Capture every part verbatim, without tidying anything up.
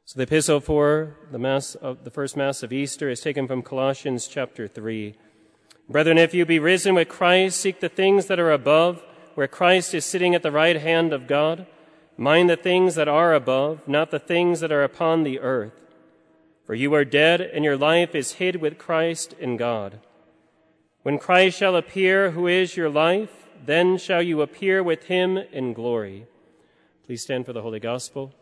So the epistle for the mass of the first Mass of Easter is taken from Colossians chapter three. Brethren, if you be risen with Christ, seek the things that are above, where Christ is sitting at the right hand of God. Mind the things that are above, not the things that are upon the earth. For you are dead, and your life is hid with Christ in God. When Christ shall appear, who is your life, then shall you appear with him in glory. Please stand for the Holy Gospel.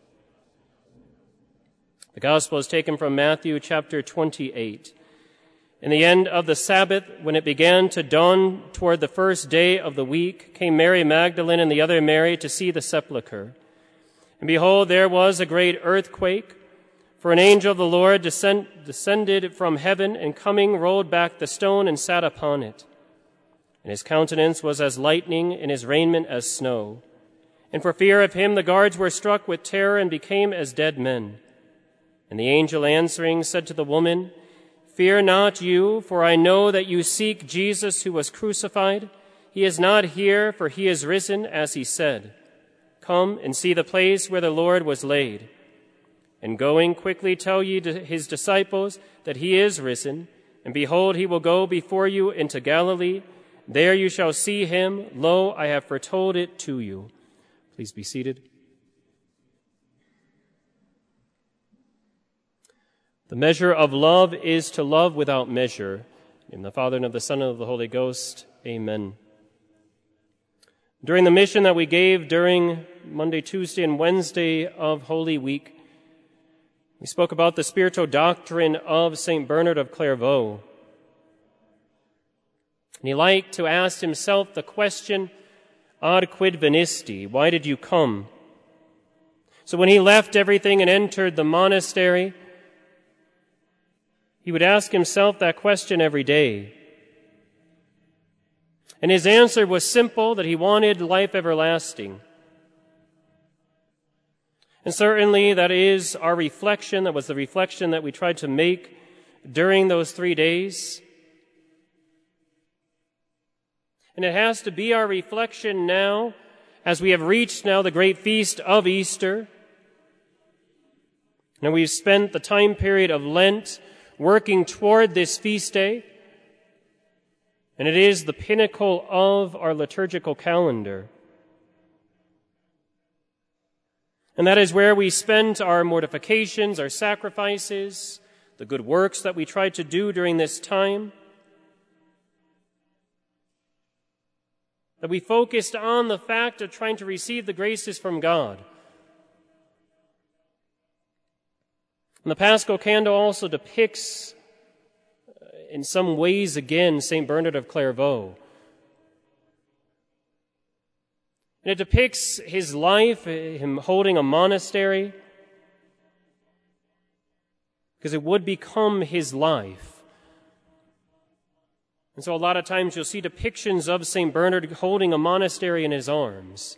The Gospel is taken from Matthew chapter twenty-eight. In the end of the Sabbath, when it began to dawn toward the first day of the week, came Mary Magdalene and the other Mary to see the sepulchre. And behold, there was a great earthquake, for an angel of the Lord descend, descended from heaven, and coming rolled back the stone and sat upon it. And his countenance was as lightning, and his raiment as snow. And for fear of him the guards were struck with terror and became as dead men. And the angel answering said to the woman, Fear not you, for I know that you seek Jesus who was crucified. He is not here, for he is risen, as he said. Come and see the place where the Lord was laid. And going quickly tell ye to his disciples that he is risen, and behold, he will go before you into Galilee. There you shall see him. Lo, I have foretold it to you. Please be seated. The measure of love is to love without measure. In the Father, and of the Son, and of the Holy Ghost. Amen. During the mission that we gave during Monday, Tuesday, and Wednesday of Holy Week, we spoke about the spiritual doctrine of Saint Bernard of Clairvaux. And he liked to ask himself the question, Ad quid venisti? Why did you come? So when he left everything and entered the monastery, he would ask himself that question every day. And his answer was simple, that he wanted life everlasting. And certainly that is our reflection. That was the reflection that we tried to make during those three days. And it has to be our reflection now, as we have reached now the great feast of Easter. And we've spent the time period of Lent working toward this feast day, and it is the pinnacle of our liturgical calendar. And that is where we spend our mortifications, our sacrifices, the good works that we try to do during this time, that we focused on the fact of trying to receive the graces from God. And the Paschal candle also depicts, in some ways again, Saint Bernard of Clairvaux. And it depicts his life, him holding a monastery, because it would become his life. And so a lot of times you'll see depictions of Saint Bernard holding a monastery in his arms,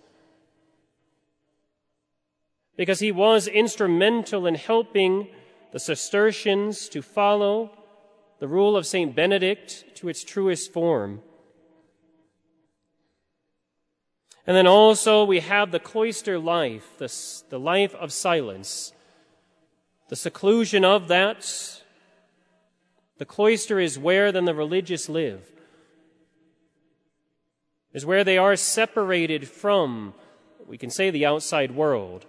because he was instrumental in helping the Cistercians to follow the rule of Saint Benedict to its truest form. And then also we have the cloister life, the, the life of silence, the seclusion of that. The cloister is where then the religious live, is where they are separated from, we can say, the outside world.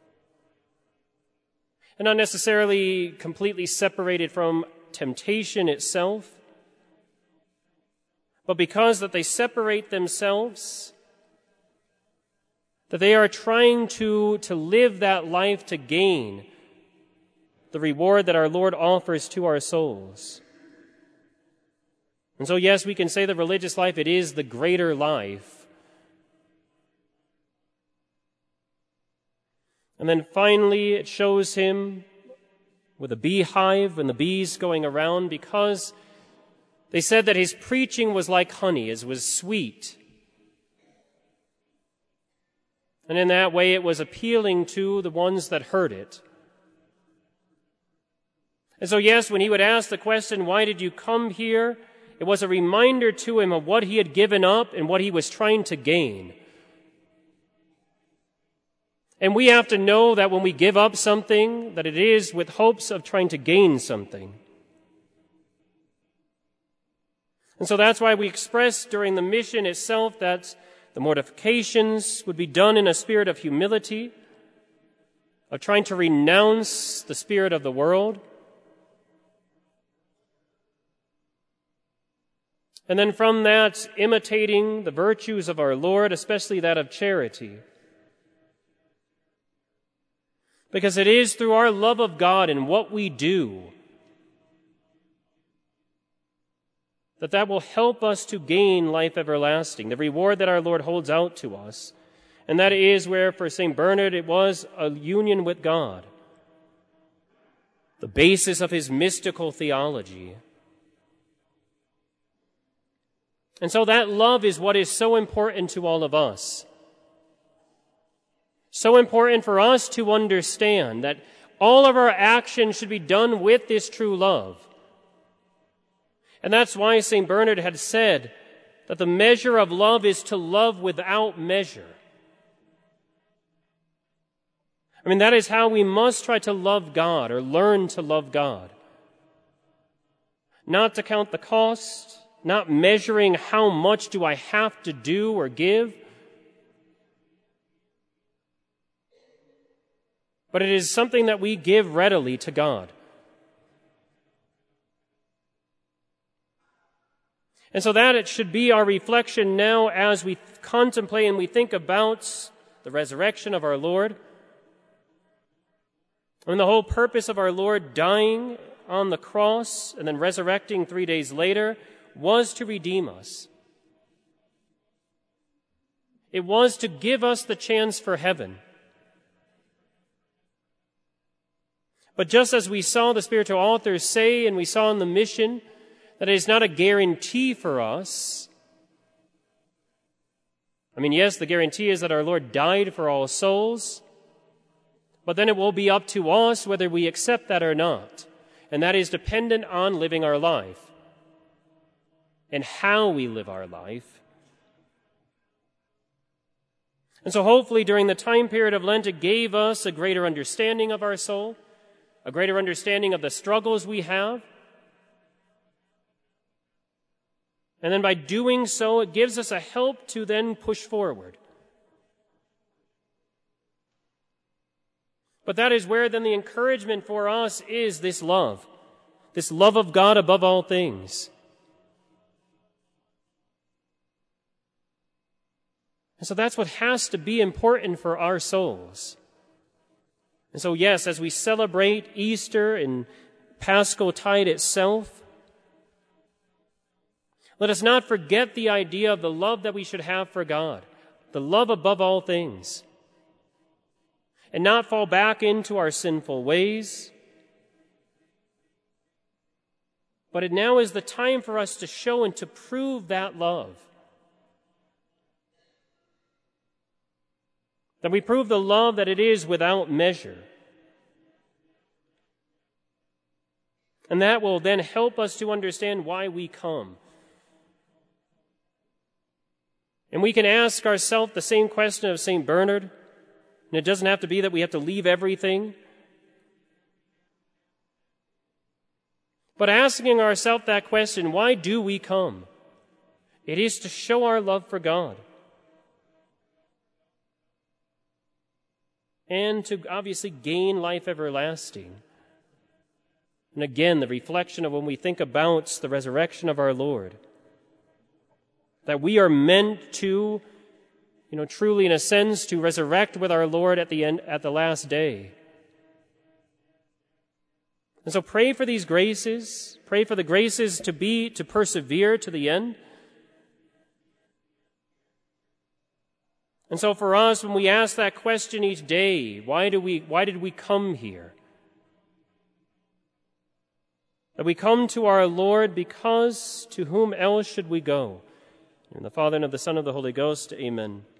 And not necessarily completely separated from temptation itself, but because that they separate themselves, that they are trying to, to live that life to gain the reward that our Lord offers to our souls. And so, yes, we can say the religious life, it is the greater life. And then finally, it shows him with a beehive and the bees going around, because they said that his preaching was like honey, it was sweet. And in that way, it was appealing to the ones that heard it. And so, yes, when he would ask the question, why did you come here? It was a reminder to him of what he had given up and what he was trying to gain. And we have to know that when we give up something, that it is with hopes of trying to gain something. And so that's why we express during the mission itself that the mortifications would be done in a spirit of humility, of trying to renounce the spirit of the world. And then from that, imitating the virtues of our Lord, especially that of charity. Because it is through our love of God and what we do that that will help us to gain life everlasting, the reward that our Lord holds out to us. And that is where, for Saint Bernard, it was a union with God, the basis of his mystical theology. And so that love is what is so important to all of us. So important for us to understand that all of our actions should be done with this true love. And that's why Saint Bernard had said that the measure of love is to love without measure. I mean, that is how we must try to love God or learn to love God. Not to count the cost, not measuring how much do I have to do or give, but it is something that we give readily to God. And so that it should be our reflection now as we contemplate and we think about the resurrection of our Lord. And the whole purpose of our Lord dying on the cross and then resurrecting three days later was to redeem us. It was to give us the chance for heaven. But just as we saw the spiritual authors say, and we saw in the mission, that it is not a guarantee for us. I mean, yes, the guarantee is that our Lord died for all souls, but then it will be up to us whether we accept that or not. And that is dependent on living our life and how we live our life. And so hopefully during the time period of Lent, it gave us a greater understanding of our soul, a greater understanding of the struggles we have. And then by doing so, it gives us a help to then push forward. But that is where then the encouragement for us is this love, this love of God above all things. And so that's what has to be important for our souls. And so yes, as we celebrate Easter and Paschal Tide itself, let us not forget the idea of the love that we should have for God, the love above all things, and not fall back into our sinful ways. But it now is the time for us to show and to prove that love. That we prove the love that it is without measure. And that will then help us to understand why we come. And we can ask ourselves the same question of Saint Bernard, and it doesn't have to be that we have to leave everything. But asking ourselves that question, why do we come? It is to show our love for God. And to obviously gain life everlasting. And again, the reflection of when we think about the resurrection of our Lord. That we are meant to, you know, truly in a sense, to resurrect with our Lord at the end, at the last day. And so pray for these graces. Pray for the graces to be, to persevere to the end. And so for us, when we ask that question each day, why do we, why did we come here? That we come to our Lord because to whom else should we go? In the Father, and of the Son, and of the Holy Ghost, amen.